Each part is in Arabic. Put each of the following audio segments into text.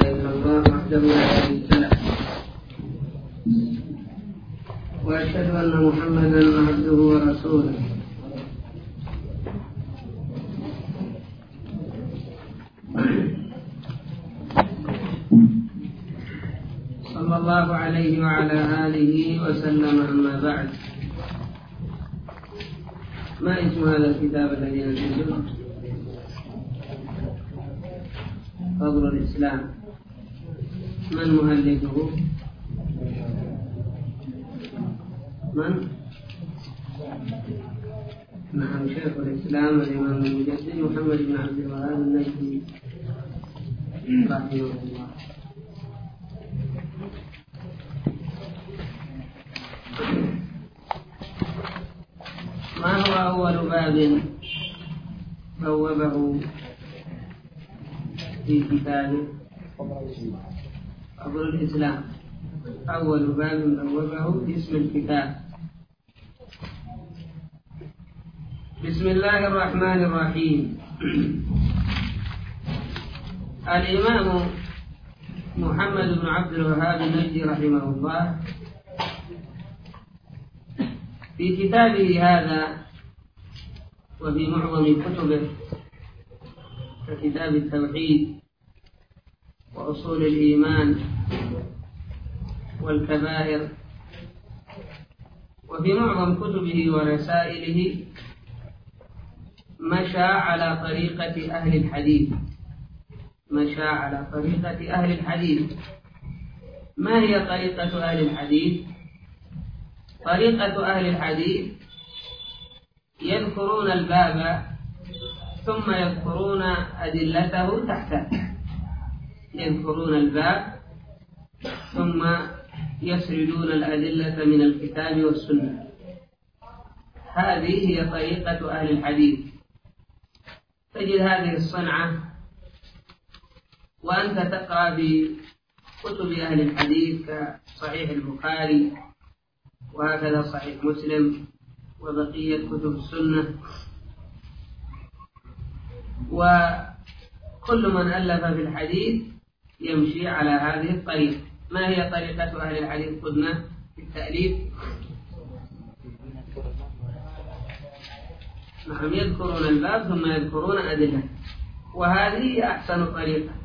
إلا الله وحده لا شريك له وأشهد أن محمدا عبده ورسوله صلى الله عليه وعلى آله وسلم. أما بعد، ما اسم هذا الكتاب الذي ننزله؟ فضل الإسلام. من مؤلفه؟ من؟ نعم، شيخ الإسلام الإمام المجدد محمد بن عبد الوهاب النجدي رحمه الله. ما هو أول باب بوبه في كتابه؟ فضل الإسلام. أول باب بوبه في اسم الكتاب. بسم الله الرحمن الرحيم. الإمام محمد بن عبد الوهاب النجدي رحمه الله في كتابه هذا وفي معظم كتبه ككتاب التوحيد وأصول الإيمان والكبائر، وفي معظم كتبه ورسائله مشى على طريقة أهل الحديث. مشى على طريقة أهل الحديث. ما هي طريقة أهل الحديث؟ طريقة أهل الحديث يذكرون الباب ثم يذكرون أدلته تحته. يذكرون الباب ثم يسردون الأدلة من الكتاب والسنة. هذه هي طريقة أهل الحديث. تجد هذه الصنعة وأنت تقرأ بكتب أهل الحديث كصحيح البخاري وهكذا صحيح مسلم وبقية كتب السنة، وكل من ألف في الحديث يمشي على هذه الطريقة. ما هي طريقة أهل الحديث قلنا في التأليف؟ نعم، يذكرون الباب ثم يذكرون أدلة، وهذه أحسن طريقة.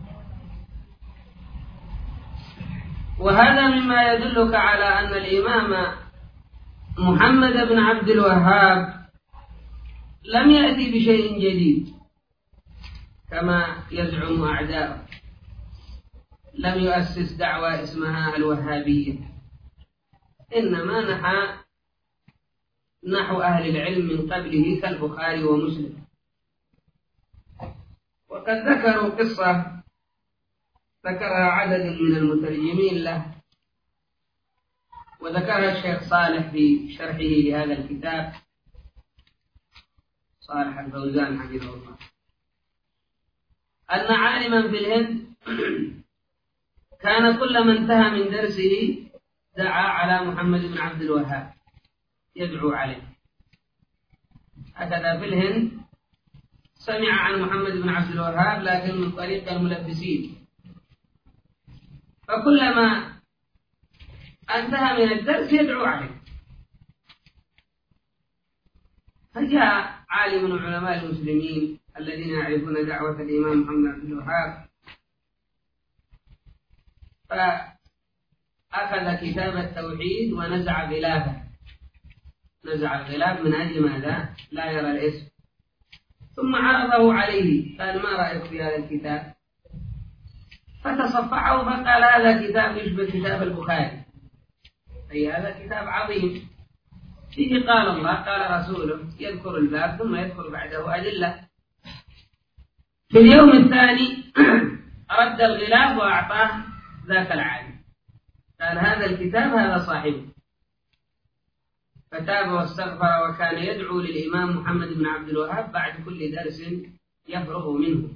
وهذا مما يدلك على أن الإمام محمد بن عبد الوهاب لم يأتي بشيء جديد كما يزعم أعداؤه. لم يؤسس دعوة اسمها الوهابية، إنما نحو أهل العلم من قبله كالبخاري ومسلم. وقد ذكروا قصة ذكرها عدد من المترجمين له، وذكرها الشيخ صالح في شرحه لهذا الكتاب، صالح الفوزان حفظه الله، أن عالما في الهند كان كلما انتهى من درسه دعا على محمد بن عبد الوهاب يدعو عليه. هكذا في الهند سمع عن محمد بن عبد الوهاب لكن من طريق الملبسين، فكلما انتهى من الدرس يدعو عليه. فجاء عالم من علماء المسلمين الذين يعرفون دعوة الإمام محمد بن عبد الوهاب فأخذ كتاب التوحيد ونزع غلافه. نزع الغلاف من أجل ماذا؟ لا يرى الاسم. ثم عرضه عليه، قال: ما رأيك في هذا الكتاب؟ فتصفحه فقال: هذا كتاب يشبه كتاب البخاري، أي هذا كتاب عظيم فيه قال الله قال رسوله، يذكر الباب ثم يذكر بعده أدلة. في اليوم الثاني رد الغلاف وأعطاه ذاك العالم، قال: هذا الكتاب هذا صاحبه. فتاب واستغفر وكان يدعو للإمام محمد بن عبد الوهاب بعد كل درس يفرغ منه.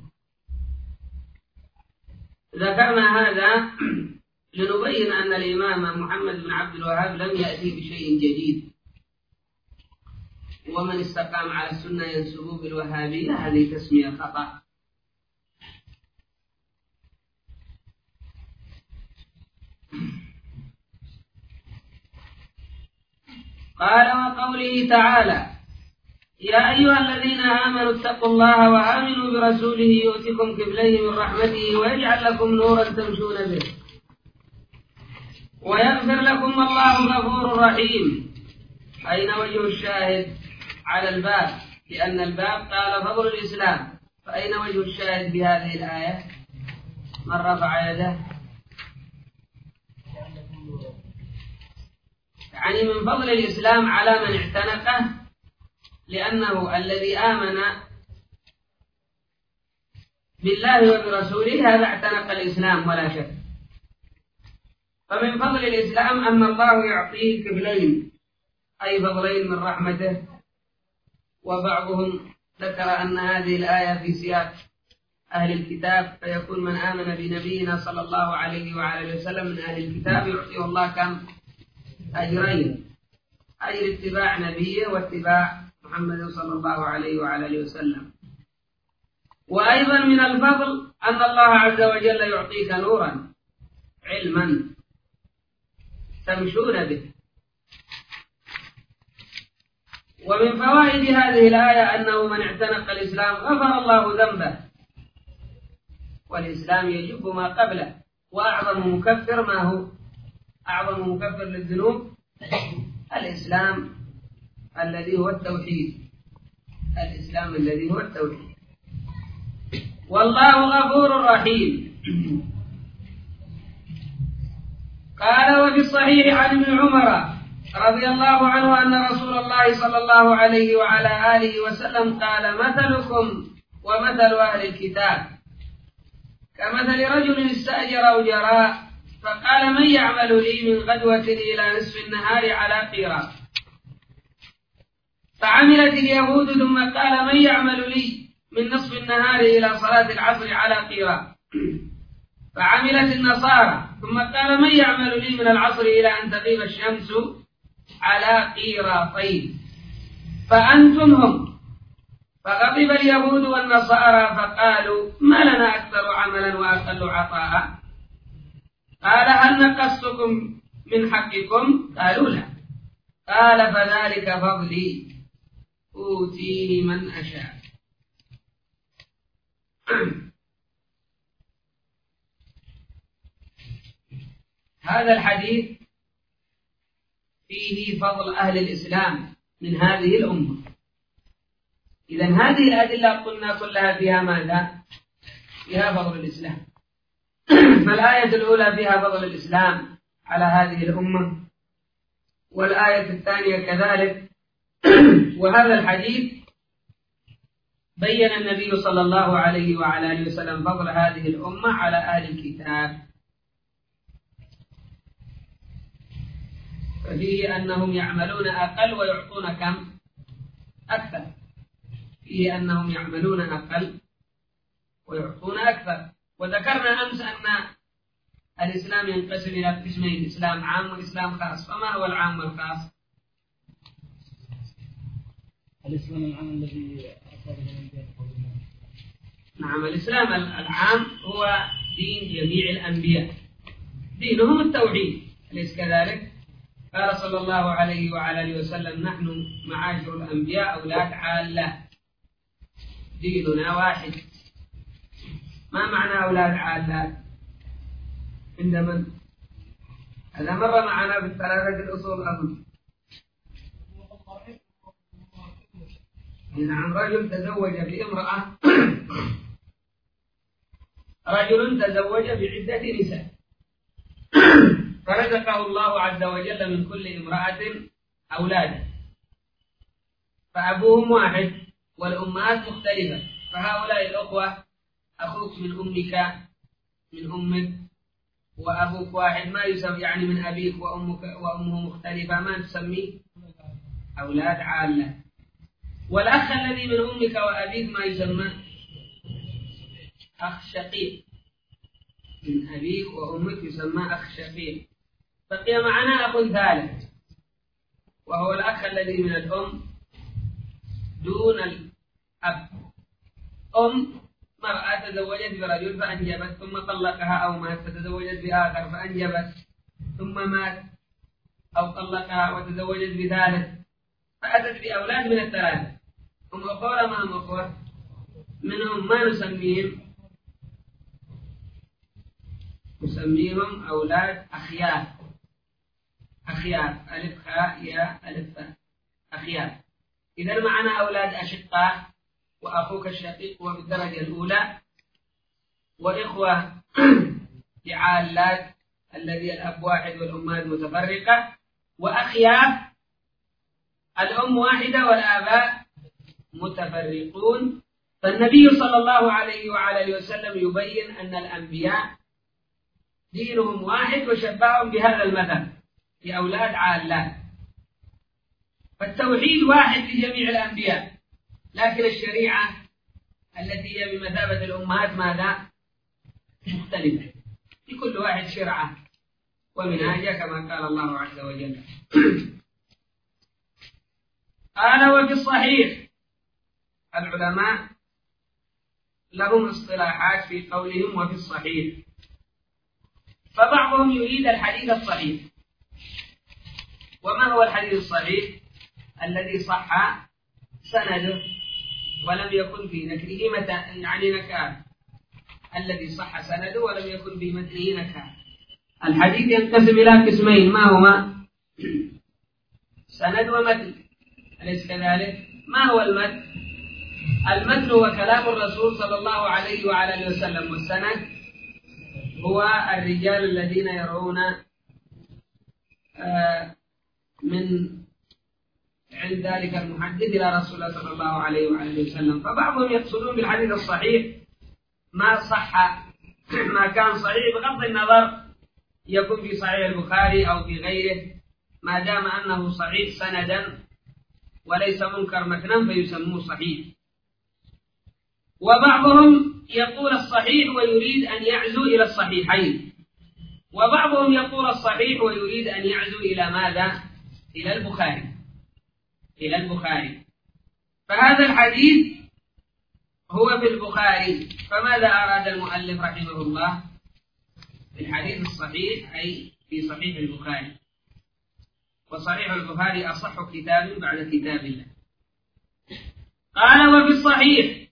ذكرنا هذا لنبين أن الإمام محمد بن عبد الوهاب لم يأتي بشيء جديد، ومن استقام على السنة ينسبه بالوهابية، هذه تسمية خطأ. قال وقوله تعالى يا أيها الذين آمنوا اتقوا الله وآمنوا برسوله يؤتكم كفلين من رحمته ويجعل لكم نورا تمشون به ويغفر لكم والله غفور رحيم. أين وجه الشاهد على الباب؟ لأن الباب قال فضل الإسلام، فأين وجه الشاهد بهذه الآية؟ من رفع يده؟ يعني من فضل الإسلام على من اعتنقه، لأنه الذي آمن بالله وبرسوله هذا اعتنق الإسلام ولا شك. فمن فضل الإسلام أن الله يعطيه كفلين، أي فضلين من رحمته. وبعضهم ذكر أن هذه الآية في سياق أهل الكتاب، فيكون من آمن بنبينا صلى الله عليه وعلى وسلم من أهل الكتاب يعطيه الله كم؟ أجرين، أجر اتباع نبيه واتباع محمد صلى الله عليه وعلى وسلم. وأيضا من الفضل أن الله عز وجل يعطيك نورا، علما تمشون به. ومن فوائد هذه الآية أنه من اعتنق الإسلام غفر الله ذنبه، والإسلام يجب ما قبله. وأعظم مكفر ما هو؟ أعظم مكفر للذنوب الإسلام الذي هو التوحيد، الإسلام الذي هو التوحيد. والله غفور رحيم. قال وفي الصحيح عن ابن عمر رضي الله عنه أن رسول الله صلى الله عليه وعلى آله وسلم قال مثلكم ومثل أهل الكتاب كمثل رجل استأجر أجراء فقال من يعمل لي من غدوة إلى نصف النهار على قيراط، فعملت اليهود ثم قال من يعمل لي من نصف النهار إلى صلاة العصر على قيراط، فعملت النصارى ثم قال من يعمل لي من العصر إلى أن تغيب الشمس على قيراطين، فأنتم هم. فغضب اليهود والنصارى فقالوا ما لنا أكثر عملا وأقل عطاء. قال هل نقصتكم من حقكم؟ قالوا لا. قال فذلك فضلي أوتيه من أشاء. هذا الحديث فيه فضل أهل الإسلام من هذه الأمة. إذن هذه الأدلة قلنا كلها فيها ماذا؟ فيها فضل الإسلام. فالآية الأولى فيها فضل الإسلام على هذه الأمة، والآية الثانية كذلك. وهذا الحديث بين النبي صلى الله عليه وعلى آله وسلم فضل هذه الأمة على أهل الكتاب، ففيه أنهم يعملون أقل ويعطون كم؟ أكثر. فيه أنهم يعملون أقل ويعطون أكثر. وذكرنا أمس أن الإسلام ينقسم إلى قسمين، إسلام عام وإسلام خاص. فما هو العام والخاص؟ الإسلام العام الذي نعم، الإسلام العام هو دين جميع الأنبياء، دينهم التوحيد، أليس كذلك؟ قال صلى الله عليه وعلى آله وسلم نحن معاشر الأنبياء أولاد عالة، ديننا واحد. ما معنى أولاد عالة؟ عند من؟ هذا مر معنا في الثلاثة الأصول أظن. نعم، رجل تزوج بامرأة رجل تزوج بعدة نساء فرزقه الله عز وجل من كل امرأة أولادا، فأبوهم واحد والأمهات مختلفة. فهؤلاء الأخوة أخوك من أمك من أمك وأبوك واحد ما يسمى، يعني من أبيك وأمك وأمه مختلفة، ما تسميه أولاد عالة. والأخ الذي من أمك وأبيك ما يسمى أخ شقيق، من أبيك وأمك يسمى أخ شقيق. بقي معنا أخ ثالث وهو الأخ الذي من الأم دون الأب. مرأة تزوجت برجل فأنجبت ثم طلقها أو مات، فتزوجت بآخر فأنجبت ثم مات أو طلقها وتزوجت بثالث فأتت بأولاد من الثلاثة، هم أخوة ما هم أخوة، منهم ما نسميهم أولاد أخيار ألف خاء يا ألف فاء أخيار. إذا معنا أولاد أشقاء وأخوك الشقيق هو بالدرجة الأولى، وإخوة لعالات الذي الأب واحد والأمهات متفرقة، وأخيار الأم واحدة والآباء متفرقون. فالنبي صلى الله عليه وعلى آله وسلم يبين أن الأنبياء دينهم واحد، وشبههم بهذا المثل في أولاد عالات. فالتوحيد واحد لجميع الأنبياء، لكن الشريعة التي هي بمثابة الأمهات ماذا؟ مختلفة، لكل واحد شرعة ومنهاجة كما قال الله عز وجل. قال وفي الصحيح، العلماء لهم اصطلاحات في قولهم وفي الصحيح، فبعضهم يريد الحديث الصحيح. وما هو الحديث الصحيح؟ الذي صح سنده ولم يكن في نكره يعني نكار، الذي صح سنده ولم يكن في متنه نكار. الحديث ينقسم إلى قسمين، ما هما؟ سند ومتن، أليس كذلك؟ ما هو المتن؟ المتن هو كلام الرسول صلى الله عليه وعلى آله وسلم، والسند هو الرجال الذين يرون من عند ذلك المحدث إلى رسول الله صلى الله عليه وعلى آله وسلم. فبعضهم يقصدون بالحديث الصحيح ما صح، ما كان صحيح بغض النظر يكون في صحيح البخاري أو في غيره، ما دام أنه صحيح سندا وليس منكر متنا فيسموه صحيح. وبعضهم يقول الصحيح ويريد أن يعزو إلى الصحيحين، وبعضهم يقول الصحيح ويريد أن يعزو إلى ماذا؟ إلى البخاري. فهذا الحديث هو في البخاري، فماذا أراد المؤلف رحمه الله بالحديث الصحيح؟ أي في صحيح البخاري، وصحيح البخاري أصح كتاب بعد كتاب الله. قال وفي الصحيح،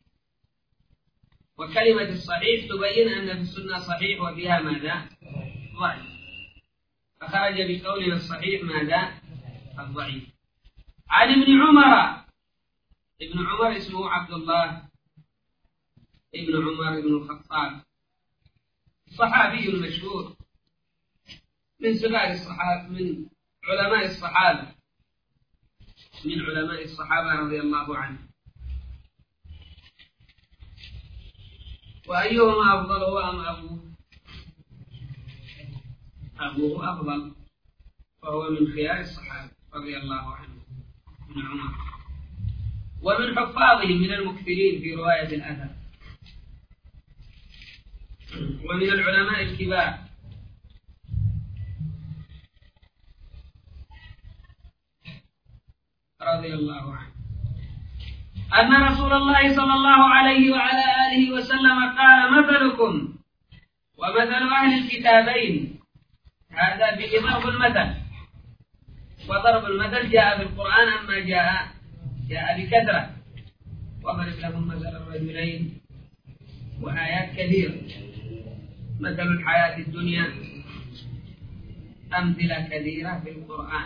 وكلمة الصحيح تبين أن في السنة صحيح وفيها ماذا؟ ضعيف، فخرج بقوله الصحيح ماذا؟ الضعيف. عن ابن عمر، ابن عمر اسمه عبد الله ابن عمر ابن الخطاب، صحابي مشهور من صغار الصحابة، من علماء الصحابة رضي الله عنهم. وأيهما أفضل، هو أم أبوه؟ أبوه أفضل، وهو من خيار الصحابة رضي الله عنه ابن عمر، ومن حفاظه من المكثرين في رواية الأثر، ومن العلماء الكبار. رضي الله عنه أن رسول الله صلى الله عليه وعلى آله وسلم قال مثلكم ومثل أهل الكتابين. هذا به ضرب المثل، وضرب المثل جاء في القرآن أما جاء بكثرة. واضرب لهم مثل الرجلين، وآيات كثيرة، مثل الحياة الدنيا، أمثلة كثيرة في القرآن.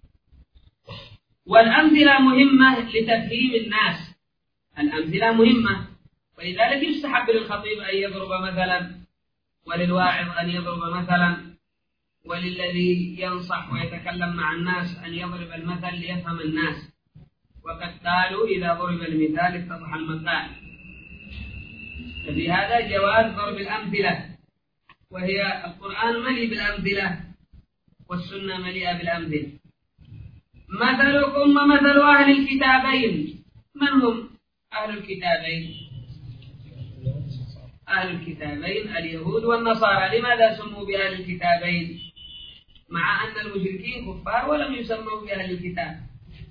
والأمثلة مهمة لتفهيم الناس، الأمثلة مهمة، ولذلك يستحب للخطيب أن يضرب مثلا، وللواعظ أن يضرب مثلا، وللذي ينصح ويتكلم مع الناس أن يضرب المثل ليفهم الناس. وقد قالوا إذا ضرب المثال اتضح المقال. ففي هذا جواز ضرب الأمثلة، وهي القرآن مليء بالأمثلة والسنة مليئة بالأمثلة. مثلكم ومثل أهل الكتابين. من هم أهل الكتابين؟ أهل الكتابين اليهود والنصارى. لماذا سموا بأهل الكتابين مع أن المشركين كفار ولم يسموا بأهل الكتاب؟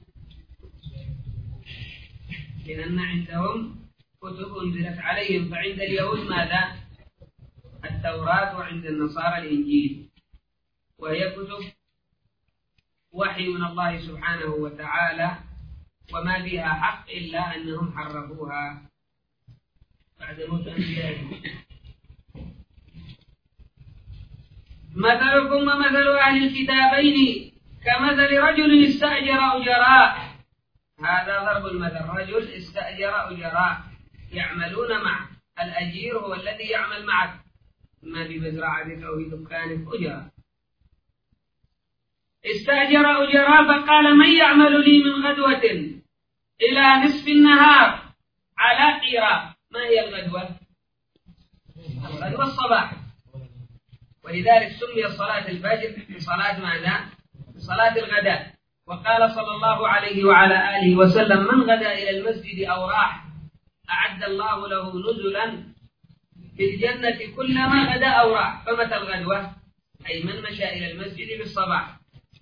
لأن عندهم كتب أنزلت عليهم، فعند اليهود ماذا؟ التوراة، وعند النصارى الإنجيل، وهي كتب وحي من الله سبحانه وتعالى وما فيها حق إلا أنهم حرفوها بعد موت أنبيائهم. مثلكم ومثل أهل الكتابين كمثل رجل استأجر أجراء. هذا ضرب المثل، رجل استأجر أجراء يعملون معه. الأجير هو الذي يعمل معك، ما في مزرعتك أو في دكانك أجراء. استأجر أجراء فقال من يعمل لي من غدوة إلى نصف النهار على قيراط. ما هي الغدوة؟ الغدوة الصباح، ولذلك سمي صلاة الفجر بصلاة ماذا؟ بصلاة الغداء. وقال صلى الله عليه وعلى آله وسلم من غدا إلى المسجد أو راح أعد الله له نزلا في الجنة كلما غدا أو راح. فمتى الغدوة؟ أي من مشى إلى المسجد بالصباح.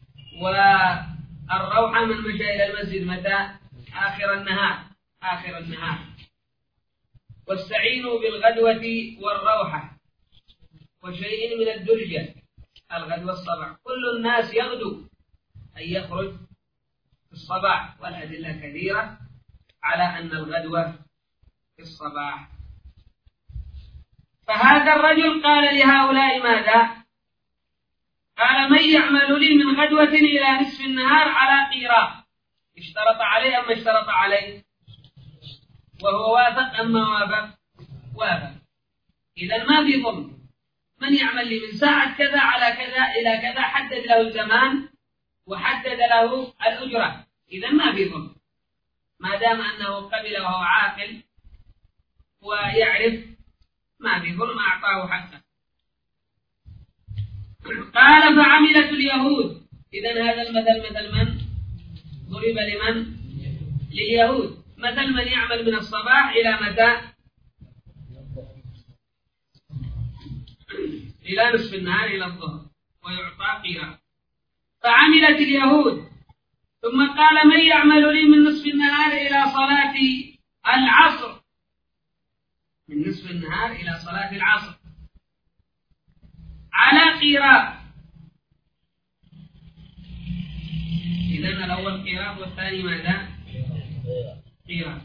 والروحة من مشى إلى المسجد متى؟ آخر النهار. آخر النهار. واستعينوا بالغدوة والروحة وشيء من الدرجة. الغدوة الصباح، كل الناس يغدو أي يخرج في الصباح، والأدلة كثيرة على أن الغدوة في الصباح. فهذا الرجل قال لهؤلاء ماذا؟ قال من يعمل لي من غدوة إلى نصف النهار على قيراط. اشترط عليه أم اشترط عليه؟ وهو وافق أم ما وافق؟ وافق. إذا ما في ظلم. من يعمل لي من ساعة كذا على كذا إلى كذا، حدد له الزمان وحدد له الأجرة، إذا ما في ظلم ما دام أنه قبل وهو عاقل ويعرف، ما في ظلم، أعطاه حقه. قال فعملت اليهود. إذن هذا المثل مثل من؟ ضرب لمن؟ لليهود. مثل من يعمل من الصباح إلى متى؟ إلى نصف النهار، إلى الظهر، ويعطى قيراط. فعملت اليهود. ثم قال من يعمل لي من نصف النهار إلى صلاة العصر، من نصف النهار إلى صلاة العصر على قيراط. إذن الأول قيراط والثاني ماذا؟ قيراط.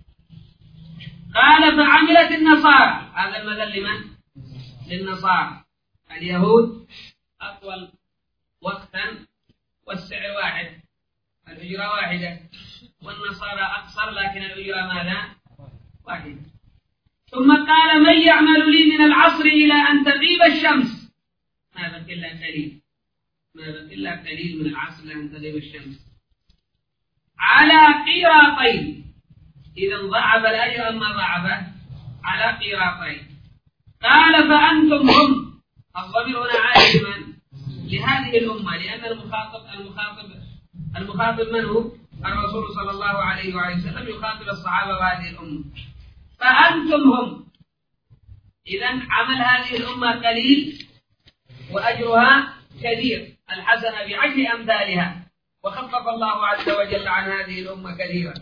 قال فعملت النصارى. هذا المثل لمن؟ للنصارى. اليهود أطول وقتا والسعر واحد، الأجرة واحدة، والنصارى أقصر لكن الأجرة ماذا؟ واحدة. ثم قال من يعمل لي من العصر إلى أن تغيب الشمس. ما بقي إلا قليل، ما بقي إلا قليل من العصر إلى أن تغيب الشمس على قيراطين. إذا ضعف الأجر أما ضعف على قيراطين. قال فأنتم هم. الضمير هنا عائد من؟ لهذه الأمة، لأن المخاطب من هو؟ الرسول صلى الله عليه وسلم يخاطب الصحابة وهذه الأمة. فأنتم هم. إذن عمل هذه الأمة قليل وأجرها كثير، الحسنة بعشر أمثالها، وخفف الله عز وجل عن هذه الأمة كثيرا.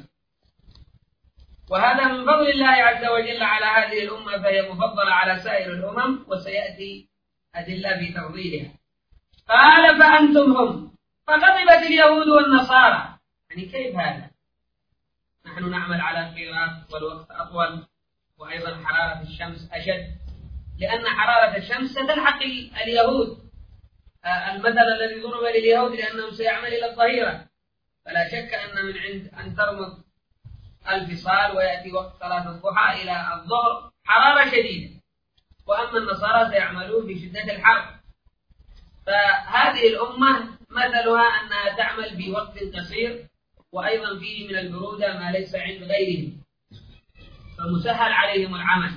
وهذا من فضل الله عز وجل على هذه الأمة، فهي مفضلة على سائر الأمم، وسيأتي أدلة بتفضيلها. قال فأنتم هم. فغضبت اليهود والنصارى. يعني كيف هذا؟ نحن نعمل على قيراط والوقت أطول، وأيضا حرارة الشمس أشد، لأن حرارة الشمس ستلحق اليهود. المثل الذي ضرب لليهود لأنهم سيعمل إلى الظهيرة، فلا شك أن من عند أن ترمض الفصال ويأتي وقت صلاة الضحى إلى الظهر حرارة شديدة، وأما النصارى سيعملون بشدة الحر. فهذه الأمة مثلها أنها تعمل بوقت قصير، وأيضا فيه من البرودة ما ليس عند غيرهم، فمسهل عليهم العمل.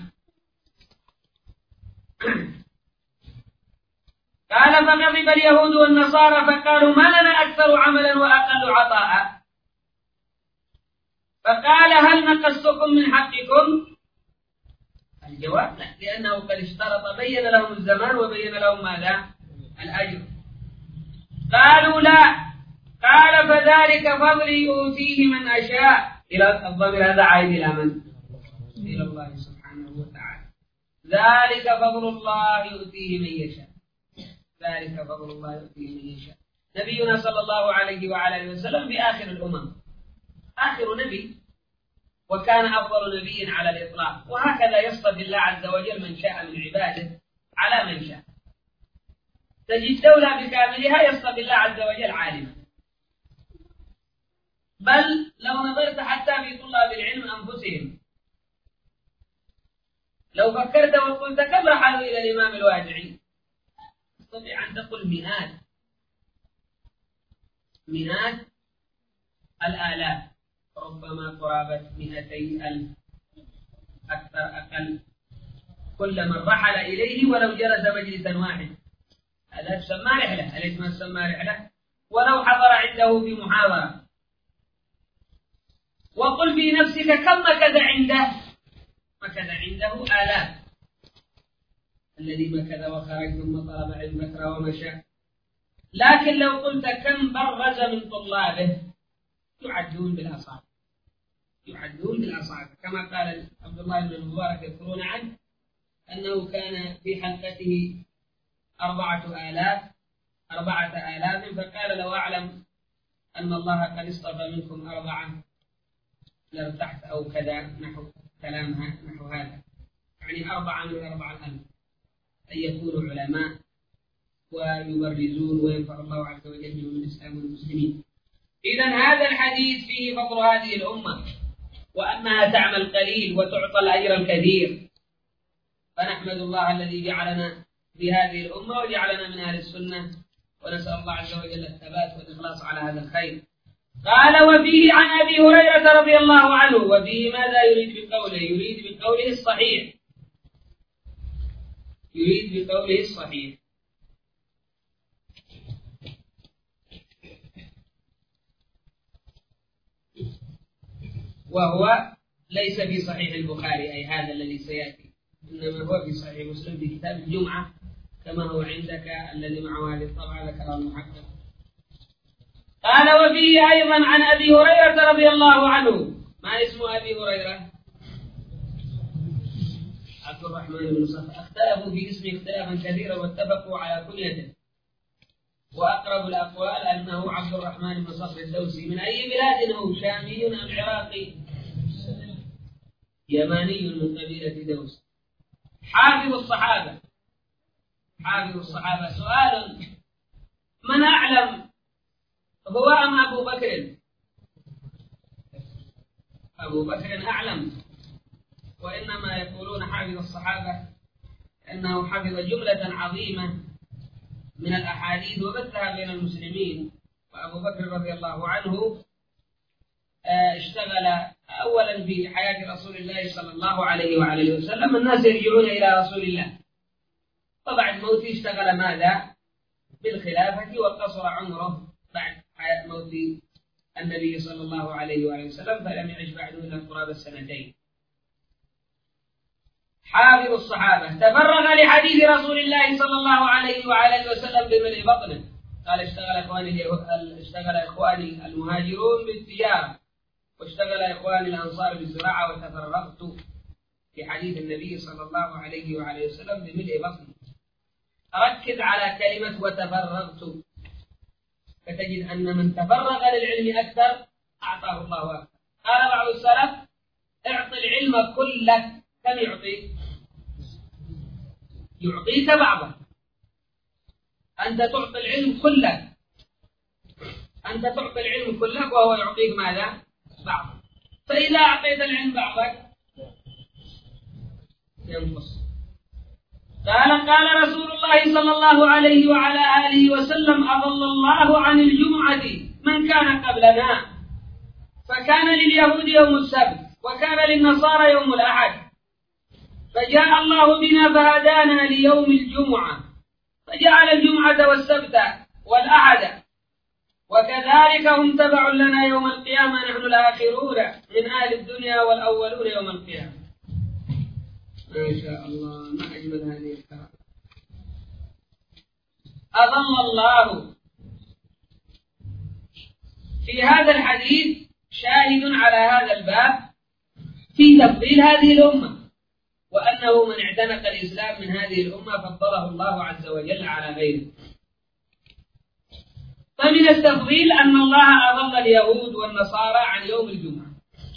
قال فغضب اليهود والنصارى فقالوا ما لنا أكثر عملا وأقل عطاء. فقال هل نقصتكم من حقكم؟ الجواب لا، لأنه قد اشترط، بين لهم الزمان وبين لهم ماذا؟ الأجر. قالوا لا. قال فذلك فضلي أوتيه من أشاء. إلى الضمير هذا عائد إلى من؟ إلى الله سبحانه وتعالى. ذلك فضل الله يؤتيه من يشاء. ذلك فضل الله يؤتيه من يشاء. نبينا صلى الله عليه وعلى اله وسلم في آخر الأمم، آخر نبي وكان أفضل نبي على الإطلاق. وهكذا يصطفي الله عز وجل من شاء من عباده على من شاء. تجد دولة بكاملها يصطفي الله عز وجل عالما. بل لو نظرت حتى في طلاب العلم أنفسهم، لو فكرت وقلت كم رحلوا إلى الإمام الواجعي تستطيع أن تقول مئات الآلاف، ربما قرابة 200,000 أكثر أقل، كل من رحل إليه ولو جلس مجلسا واحد. هذا تسمى رحلة، أليس ما تسمى رحلة؟ ولو حضر عنده في محاضرة. وقل في نفسك كم مكث عنده، مكث عنده آلاف. الذي مكث وخرج ثم طلب علم بكرة ومشى. لكن لو قلت كم برز من طلابه يعدون بالأصابع، يعدون بالأصابع. كما قال عبد الله بن المبارك يذكرون عنه أنه كان في حلقته 4,000 فقال لو أعلم أن الله قد اصطفى منكم 4 لارتحت أو كذا، نحو كلامها نحو هذا، يعني 4 من 4,000 أن يكونوا علماء ويبرزون وينفع الله عز وجل من الإسلام والمسلمين. إذن هذا الحديث فيه فضل هذه الأمة وأنها تعمل قليل وتعطى الأجر الكثير. فنحمد الله الذي جعلنا في هذه الأمة وجعلنا من أهل السنة، ونسأل الله عز وجل الثبات والإخلاص على هذا الخير. قال وفيه عن أبي هريرة رضي الله عنه. وفيه ماذا يريد بقوله؟ يريد بقوله الصحيح، يريد بقوله الصحيح. وهو ليس في صحيح البخاري أي هذا الذي سيأتي، إنما هو في صحيح مسلم في كتاب الجمعة كما هو عندك الذي معه هذه الطبعة ذكره المحقق. قال وفيه أيضا عن أبي هريرة رضي الله عنه. ما اسم أبي هريرة؟ عبد الرحمن بن صخر. اختلفوا في اسمه اختلافا كثيرا واتفقوا على كنيته، وأقرب الأقوال أنه عبد الرحمن بن صخر الدوسي. من أي بلاد هو؟ شامي أم عراقي؟ يماني من قبيلة دوس. حافظ الصحابة، حافظ الصحابة. سؤال: من أعلم، هو أم أبو بكر؟ أبو بكر أعلم، وإنما يقولون حافظ الصحابة أنه حفظ جملة عظيمة من الأحاديث وبثها بين المسلمين. وأبو بكر رضي الله عنه اشتغل أولا في حياة رسول الله صلى الله عليه وعلى وسلم، الناس يرجعون إلى رسول الله، وبعد موته اشتغل ماذا؟ بالخلافة، وقصر عمره بعد موت النبي صلى الله عليه وعلى وسلم، فلم يعش بعده إلا قرابة 2 حافظ الصحابة. تفرغ لحديث رسول الله صلى الله عليه وعلى وسلم بملء بطنه. قال اشتغل إخواني المهاجرون بالتجارة، واشتغل إخواني الأنصار بالزراعة، وتفرغت في حديث النبي صلى الله عليه وعلى وسلم بملء بطنه. أركز على كلمة وتفرغت، فتجد أن من تفرغ للعلم أكثر أعطاه الله أكثر. قال بعض السلف: اعطي العلم كله. كم يعطيك؟ يعطيك بعضه. أنت تعطي العلم كله، أنت تعطي العلم كله وهو يعطيك ماذا؟ بعضه. فإذا أعطيت العلم بعضك ينقص. قال رسول الله صلى الله عليه وعلى آله وسلم: أضل الله عن الجمعة من كان قبلنا، فكان لليهود يوم السبت، وكان للنصارى يوم الأحد، فجاء الله بنا فهدانا ليوم الجمعة، فجعل الجمعة والسبت والأحد، وكذلك هم تبع لنا يوم القيامة، نحن الآخرون من أهل الدنيا والأولون يوم القيامة. ما شاء الله، ما أجمل هذه الكلام. أضل الله. في هذا الحديث شاهد على هذا الباب في تفضيل هذه الأمة، وأنه من اعتنق الإسلام من هذه الأمة فضله الله عز وجل على غيره. فمن التفضيل أن الله أضل اليهود والنصارى عن يوم الجمعة،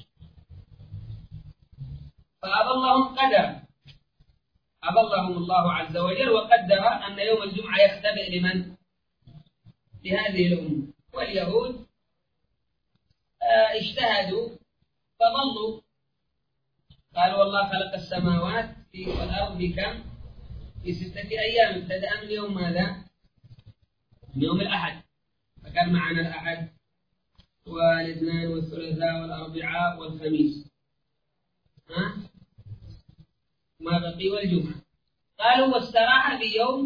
فأضلهم قدرا، أضلهم الله عز وجل وقدر أن يوم الجمعة يختبئ لمن؟ لهذه الأمة. واليهود اجتهدوا فضلوا، قالوا والله خلق السماوات والأرض كم؟ في 6 أيام، ابتدأ من يوم ماذا؟ من يوم الأحد، فكان معنا الأحد والاثنين والثلاثاء والأربعاء والخميس، ما بقي والجمعة. قالوا واستراح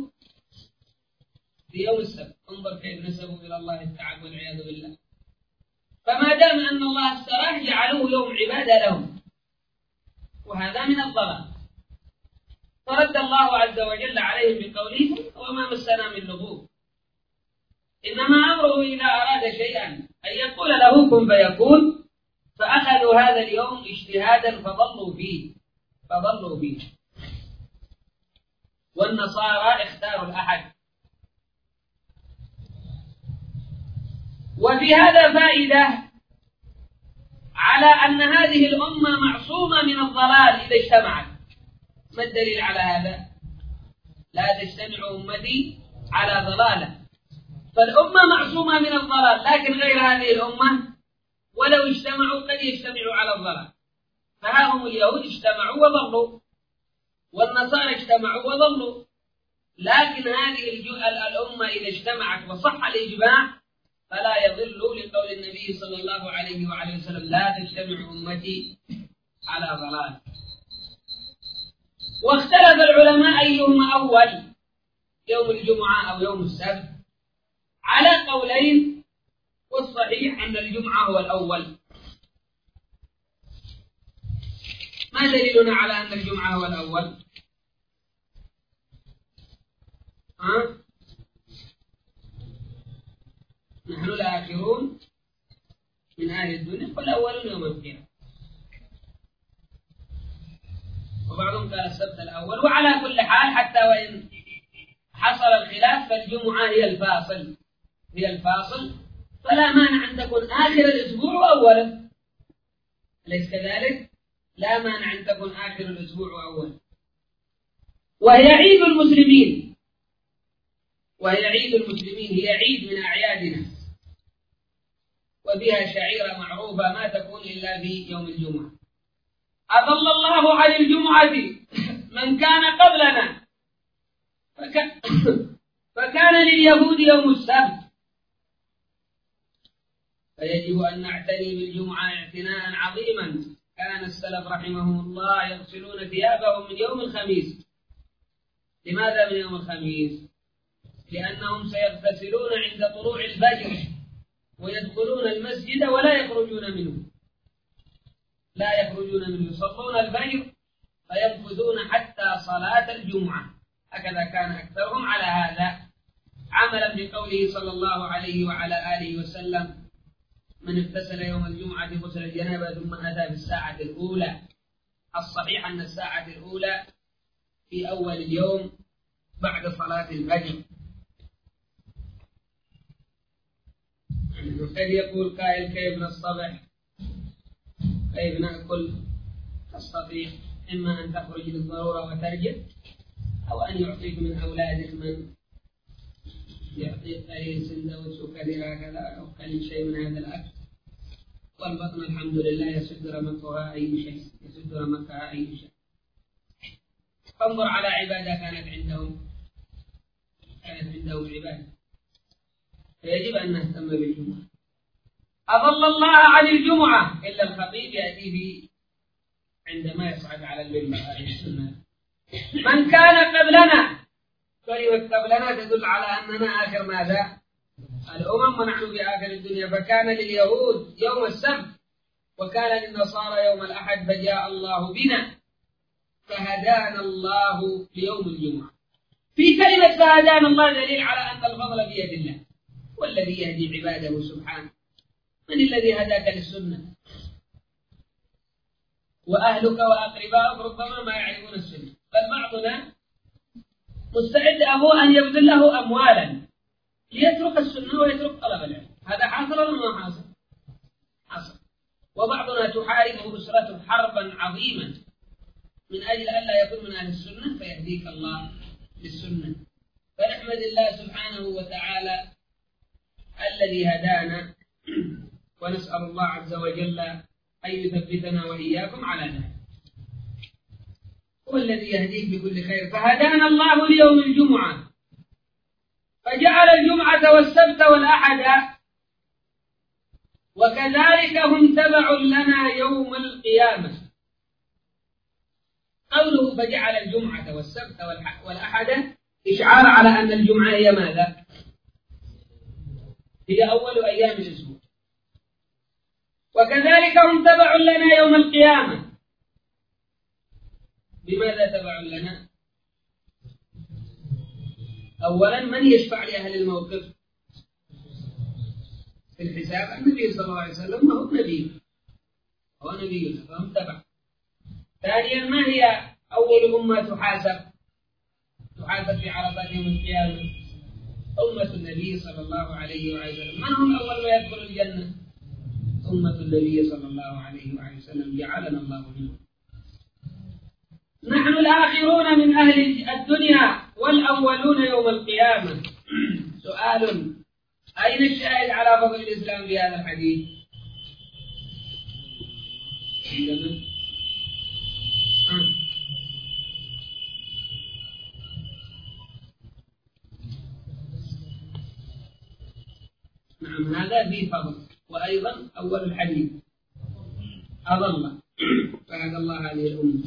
في يوم السبت. انظر كيف نسبوا إلى الله التعب والعياذ بالله. فما دام أن الله استراح جعلوه يوم عبادة لهم، وهذا من الضلال. فرد الله عز وجل عليهم بقوله وما مسنا من لغوب، إنما أمره إذا أراد شيئا أن يقول له كن فيكون، فأخذوا هذا اليوم اجتهادا فضلوا فيه. والنصارى اختاروا الأحد. وفي هذا فائدة على أن هذه الأمة معصومة من الضلال إذا اجتمعت. ما الدليل على هذا؟ لا تجتمع أمتي على ضلالة. فالأمة معصومة من الضلال، لكن غير هذه الأمة ولو اجتمعوا قد يجتمعوا على الضلال. فها هم اليهود اجتمعوا وضلوا، والنصارى اجتمعوا وضلوا. لكن هذه الأمة إذا اجتمعت وصح الإجماع فلا يضلوا، لقول النبي صلى الله عليه وعليه وسلم لا تجتمع أمتي على ضلال. واختلف العلماء أيهما أول، يوم الجمعة أو يوم السبت، على قولين، والصحيح أن الجمعة هو الأول. ما دليلنا على أن الجمعة هو الأول؟ نحن الآخرون من أهل الدنيا والأولون يوم القيامة. وبعضهم قال السبت الأول. وعلى كل حال حتى وإن حصل الخلاف فالجمعة هي الفاصل، فلا مانع أن تكون آخر الأسبوع وأولا، أليس كذلك؟ لا مانع أن تكون آخر الأسبوع وأولا. وهي عيد المسلمين، هي عيد من أعيادنا، وبها شعيرة معروفة ما تكون إلا في يوم الجمعة. أضل الله عن الجمعة من كان قبلنا، فكان لليهود يوم السبت، فيجب أن نعتني بالجمعة اعتناء عظيما. كان السلف رحمهم الله يغسلون ثيابهم من يوم الخميس. لماذا من يوم الخميس؟ لأنهم سيغتسلون عند طلوع الفجر ويدخلون المسجد ولا يخرجون منه، يصلون الفجر فينفذون حتى صلاة الجمعة. هكذا كان أكثرهم على هذا، عملا بقوله صلى الله عليه وعلى آله وسلم من اغتسل يوم الجمعة غسل الجنابة ثم أتى في الساعة الأولى. الصحيح أن الساعة الأولى في أول اليوم بعد صلاة الفجر. قد يقول قائل كيف نصطبح، كيف نأكل؟ تستطيع إما أن تخرج للضرورة وترجع، أو أن يعطيك من أولادك من يعطيك قليل سندوتش وكثير هكذا أو قليل شيء من هذا الأكل. والبطن الحمد لله يسد رمقها أي شيء، فانظر على عبادة كانت عندهم عبادة، فيجب أن نهتم بالجمعة. أضل الله عن الجمعة إلا الخطيب يأتي به عندما يصعد على المنبر عليه السنة. من كان قبلنا، كلمة قبلنا تدل على أننا آخر ماذا؟ الأمم، ونحن بآخر الدنيا. فكان لليهود يوم السبت، وكان للنصارى يوم الأحد، فجاء الله بنا فهدانا الله ليوم الجمعة. في كلمة فهدانا الله دليل على أن الفضل بيد الله، والذي يهدي عباده سبحانه. من الذي هداك للسنة؟ وأهلك وأقربائك ربما ما يعرفون السنة، بل بعضنا مستعد أبوه أن يبذل له أموالا ليترك السنة ويترك طلب العلم. هذا حاصل ولا ما حاصل؟ حاصل. وبعضنا تحاربه أسرته حربا عظيما من أجل ألا يكون من أهل السنة، فيهديك الله للسنة. فنحمد الله سبحانه وتعالى الذي هدانا، ونسأل الله عز وجل أن يثبتنا وإياكم على ذلك. هو الذي يهديك بكل خير. فهدانا الله ليوم الجمعة، فجعل الجمعة والسبت والأحد، وكذلك هم تبع لنا يوم القيامة. قوله فجعل الجمعة والسبت والأحد إشعار على أن الجمعة هي ماذا؟ هي أول أيام الأسبوع. وكذلك هم تبع لنا يوم القيامة. بماذا تبع لنا؟ أولا من يشفع لأهل الموقف في الحساب؟ النبي صلى الله عليه وسلم هو نبي فهم تبع. ثانيا ما هي أول أمة تحاسب في عرفات يوم القيامة؟ أمة النبي صلى الله عليه وسلم. من هم أول ما يدخل الجنة؟ أمة النبي صلى الله عليه وسلم، جعلنا الله منهم. نحن الآخرون من أهل الدنيا والأولون يوم القيامة. سؤال: أين الشاهد على فضل الإسلام بهذا الحديث؟ نعم، هذا فيه فضل. وأيضا أول الحديث أضل فهدى الله هذه الأمة.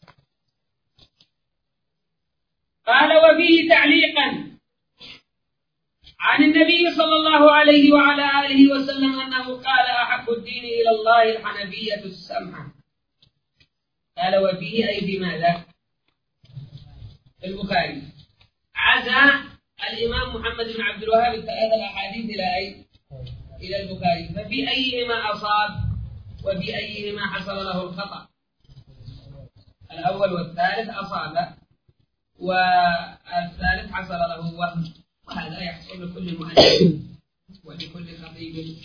قال: وفيه تعليقا عن النبي صلى الله عليه وعلى آله وسلم أنه قال: أحب الدين إلى الله الحنفية السمحة. قال وفيه أي بماذا؟ البخاري. عزى الإمام محمد بن عبد الوهاب هذا الأحاديث إلى البخاري، ففي أيهما أصاب وفي أيهما حصل له الخطأ؟ الأول والثالث أصاب، والثالث حصل له وهم، وهذا يحصل لكل مؤلف ولكل خطيب.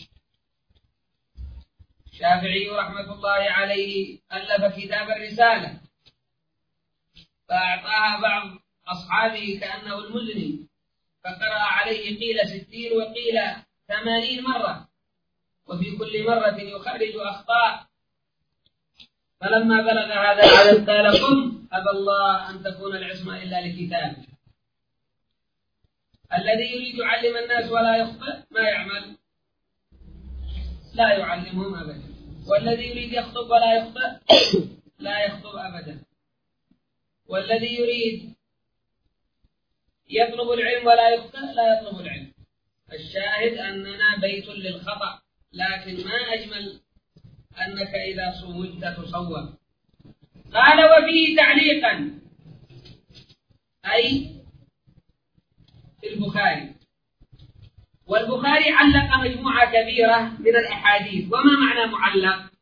الشافعي رحمة الله عليه ألف كتاب الرسالة، فأعطاها بعض أصحابه كأنه المزني، فقرأ عليه قيل 60 وقيل 80 مرة، وفي كل مرة يخرج أخطاء. فلما بلغ هذا العدد قال: قم، أبى الله أن تكون العصمة إلا لكتابه. الذي يريد يعلم الناس ولا يخطئ ما يعمل؟ لا يعلمهم أبدا. والذي يريد يخطب ولا يخطئ لا يخطب أبدا. والذي يريد يطلب العلم ولا يخطئ لا يطلب العلم. الشاهد أننا بيت للخطأ، لكن ما أجمل أنك إذا صوّبت تصوّب. قال: وفيه تعليقا أي البخاري. والبخاري علق مجموعة كبيرة من الأحاديث. وما معنى معلق؟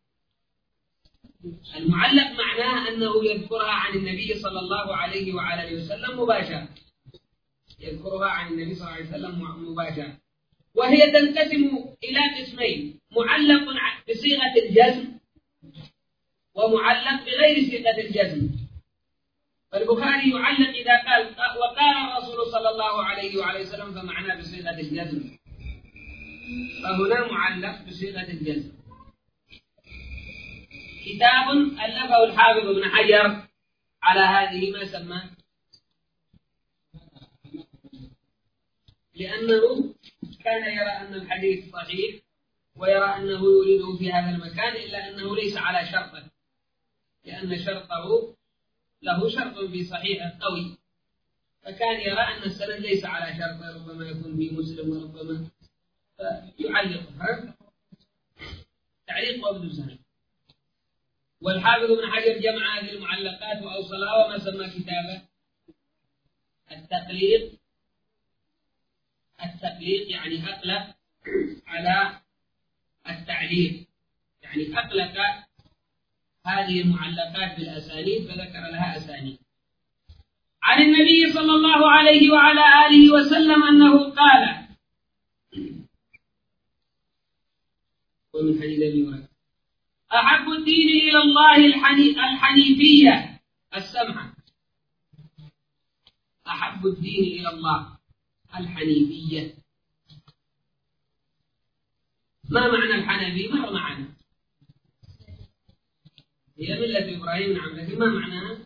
المعلق معناه أنه يذكرها عن النبي صلى الله عليه وعلى وسلم مباشرة، يذكرها عن النبي صلى الله عليه وسلم مباشرة. وهي تنقسم إلى قسمين: معلق بصيغة الجزم ومعلق بغير صيغة الجزم. فالبخاري يعلق إذا قال وقال الرسول صلى الله عليه وعلى وسلم فمعناه بصيغة الجزم، فهنا معلق بصيغة الجزم. كتاب ألفه الحافظ ابن حجر على هذه ما سماه، لأنه كان يرى أن الحديث صحيح ويرى أنه يريده في هذا المكان، إلا أنه ليس على شرطه، لأن شرطه له شرط في صحيح قوي، فكان يرى أن السند ليس على شرطه، ربما يكون في مسلم وربما، فيعلقها تعليق وابن سند. والحافظ ابن حجر جمع هذه المعلقات وأوصلها وما سمى كتابه التقليد. التقليد يعني أطلق على التعليق، يعني أطلق هذه المعلقات بالأسانيد فذكر لها أسانيد. عن النبي صلى الله عليه وعلى آله وسلم أنه قال: ومن حديث أبي هريرة. أحب الدين إلى الله الحنيفية السمحة. أحب الدين إلى الله الحنيفية. ما معنى الحنفي؟ مر معنا، هي ملة إبراهيم، نعم، لكن ما معناها؟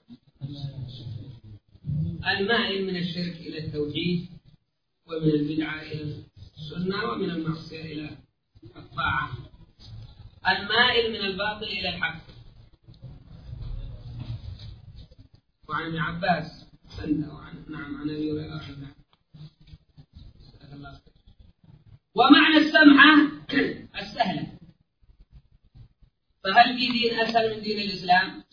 المائل من الشرك إلى التوحيد، ومن البدعة إلى السنة، ومن المعصية إلى الطاعة، المائل من الباطل إلى الحق. وعن ابن عباس عن أبي هريرة. ومعنى السمحة السهلة. فهل في دين أسهل من دين الإسلام؟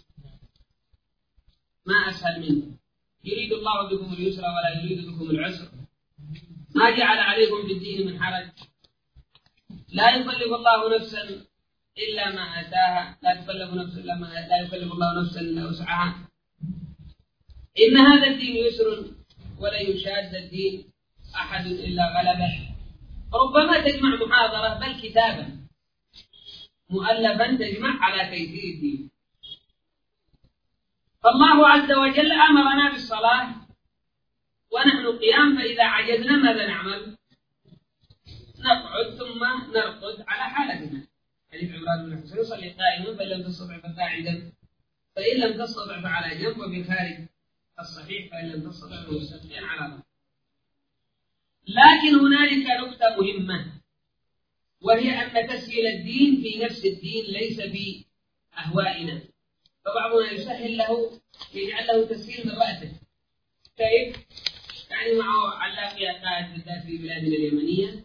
ما أسهل منه. يريد الله بكم اليسر ولا يريد بكم العسر، ما جعل عليكم في الدين من حرج، لا يكلف الله نفسا إلا ما آتاها، لا يكلف الله نفسا إلا وسعها. إن هذا الدين يسر ولا يشاد الدين أحد إلا غلبه. ربما تجمع محاضرة بل كتابا مؤلفا تجمع على تيسير الدين. فالله عز وجل أمرنا بالصلاة ونحن قيام، فإذا عجزنا ماذا نعمل؟ نقعد ثم نرقد على حالتنا. حديث عمران بن حسين: يصلي قائما فإن لم تستطع فقاعدا، فإن لم تستطع فعلى جنب، وبخارج الصحيح فإن لم تستطع فمستلقيا على ظهر. لكن هنالك نقطة مهمة، وهي أن تسهيل الدين في نفس الدين ليس في أهوائنا. فبعضنا يسهل له، يجعل له تسهيل من رأسه. كيف؟ يعني معه علاقية قائد بالذات في بلادنا اليمنية،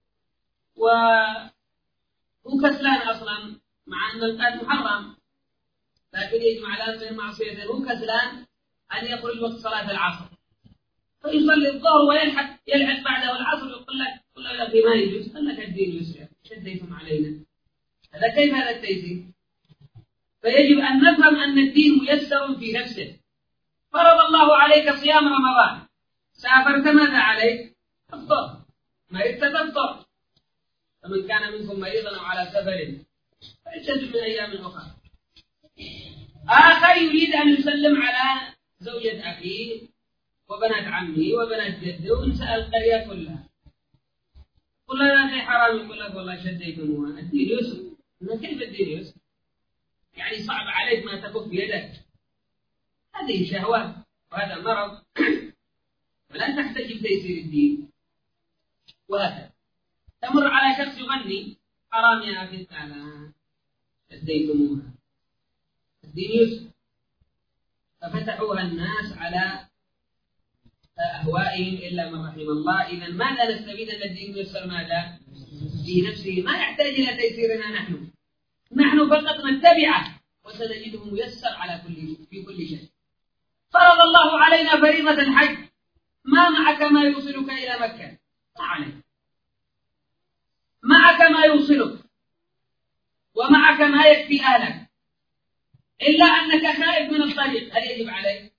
وهو كسلان أصلا، مع أن القائد محرم، لكن يجمع على من معصيته. هو كسلان أن يخرج وقت صلاة العصر، فيصلي الظهر ويلحق بعده العصر، يقول لك يا أخي ما يجوز، قال لك الدين يسر، شديتم علينا. هذا كيف هذا التيسير؟ فيجب أن نفهم أن الدين ميسر في نفسه. فرض الله عليك صيام رمضان، سافرت ماذا عليك؟ الفطر، مرضت تفطر. فمن كان منكم مريضا أو على سفر فعدة من أيام أخرى. آخر يريد أن يسلم على زوجة أخيه وبنات عمه وبنات جده ونساء القرية كلها، قل له يا أخي حرام، يقول لك والله شديتموها، الدين يسر. كيف الدين يسر؟ يعني صعب عليك ما تكف بيدك. هذه شهوات وهذا مرض، ولا تحتاج بتيسير الدين. وهكذا تمر على شخص يغني: حرام يا أخي تعالى شديتموها، الدين يسر. ففتحوها الناس على أهوائهم إلا من رحم الله. إذا ماذا نستفيد أن الدين يسر؟ ماذا؟ في نفسه، ما يحتاج إلى تيسيرنا نحن فقط نتبعه وسنجده ميسر على في كل شيء. فرض الله علينا فريضة الحج، ما معك ما يوصلك إلى مكة؟ ما عليك. معك ما يوصلك ومعك ما يكفي أهلك، إلا أنك خائف من الطريق، هل يجب عليك؟